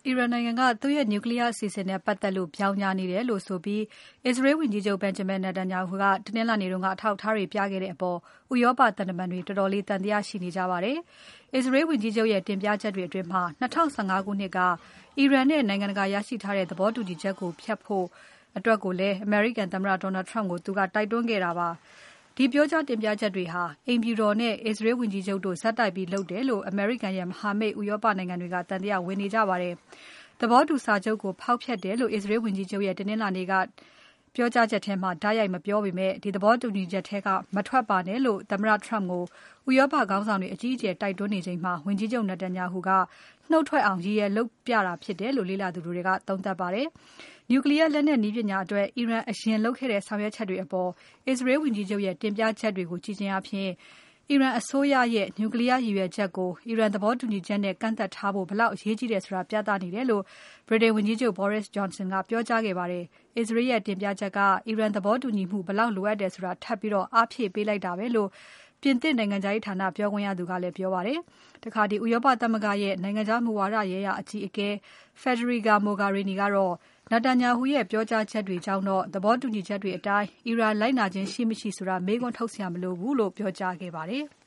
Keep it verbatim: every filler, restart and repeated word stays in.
အီရန်နိုင်ငံကသူ့ရဲ့ Nuclear အစီအစဉ်နဲ့ပတ်သက်လို့ပြောင်းညားနေတယ်လို့ဆိုပြီး Israel ဝန်ကြီးချုပ် Benjamin Netanyahu ကတနင်္လာနေ့က အထောက်အထားတွေပြခဲ့တဲ့အပေါ် ဥရောပသံတမန်တွေတော်တော်လေးသံသယရှိနေကြပါတယ်။ Israel ဝန်ကြီးချုပ်ရဲ့တင်ပြချက်တွေအတွင်း ၂၀၁၅ ခုနှစ်ကအီရန်နဲ့နိုင်ငံတကာရရှိထားတဲ့သဘောတူညီချက်ကိုဖျက်ဖို့အတွက်ကိုလည်း အမေရိကန်သမ္မတ Donald Trump ကိုသူကတိုက်တွန်းခဲ့တာပါ။ ဒီပြောကြားတင်ပြချက်တွေဟာ အိမ်ဖြူတော်နဲ့ Israel ဝန်ကြီးချုပ်တို့ဆက်တိုက်ပြီးလုပ်တယ်လို့ အမေရိကန်ရဲ့မဟာမိတ်ဥရောပနိုင်ငံတွေကသံသယဝင်နေကြပါတယ်။ သဘောတူစာချုပ်ကိုဖောက်ဖျက်တယ်လို့ Israel ဝန်ကြီးချုပ်ရဲ့တနင်္လာနေ့ကပြောကြားချက်ထဲမှာ တိုက်ရိုက်မပြောပေမဲ့ ဒီသဘောတူညီချက်ထဲကမထွက်ပါနဲ့လို့ သမ္မတ Trump ကိုဥရောပခေါင်းဆောင်တွေအကြီးအကျယ်တိုက်တွန်းနေချိန်မှာ ဝန်ကြီးချုပ် Netanyahu ကနှုတ်ထွက်အောင်ရည်ရွယ်လုပ်ပြတာဖြစ်တယ်လို့ လေ့လာသူတွေက သုံးသပ်ပါတယ်။ Nuclear လက်နက်နည်းပညာအတွက် အီရန်အရင်လုပ်ခဲ့တဲ့ဆောင်ရွက်ချက်တွေအပေါ် Israel ဝန်ကြီးချုပ်ရဲ့တင်ပြချက်တွေကိုကြည့်ခြင်းအားဖြင့် အီရန်အစိုးရရဲ့ Nuclear ရည်ရွယ်ချက်ကို အီရန်သဘောတူညီချက်နဲ့ကန့်သက်ထားဖို့ ဘယ်လောက်အရေးကြီးတယ်ဆိုတာပြသနေတယ်လို့ ဗြိတိန်ဝန်ကြီးချုပ် Boris Johnson ကပြောကြားခဲ့ပါတယ်။ Israel ရဲ့တင်ပြချက်က အီရန်သဘောတူညီမှုဘယ်လောက်လိုအပ်တယ်ဆိုတာ ထပ်ပြီးအားဖြည့်ပေးလိုက်တာပဲလို့ ပြင်သစ်နိုင်ငံခြားရေးဌာနပြောခွင့်ရသူကလည်းပြောပါတယ်။ တခါ ဥရောပသမဂ္ဂရဲ့နိုင်ငံခြားမူဝါဒရေးရာအကြီးအကဲ Federica Mogherini ကတော့ Netanyahu ရဲ့ပြောကြားချက်တွေကြောင့်တော့ သဘောတူညီချက်တွေအတိုင်း အီရန်လိုက်နာခြင်းရှိမရှိဆိုတာ မေးခွန်းထုတ်စရာမလိုဘူးလို့ပြောကြားခဲ့ပါတယ်။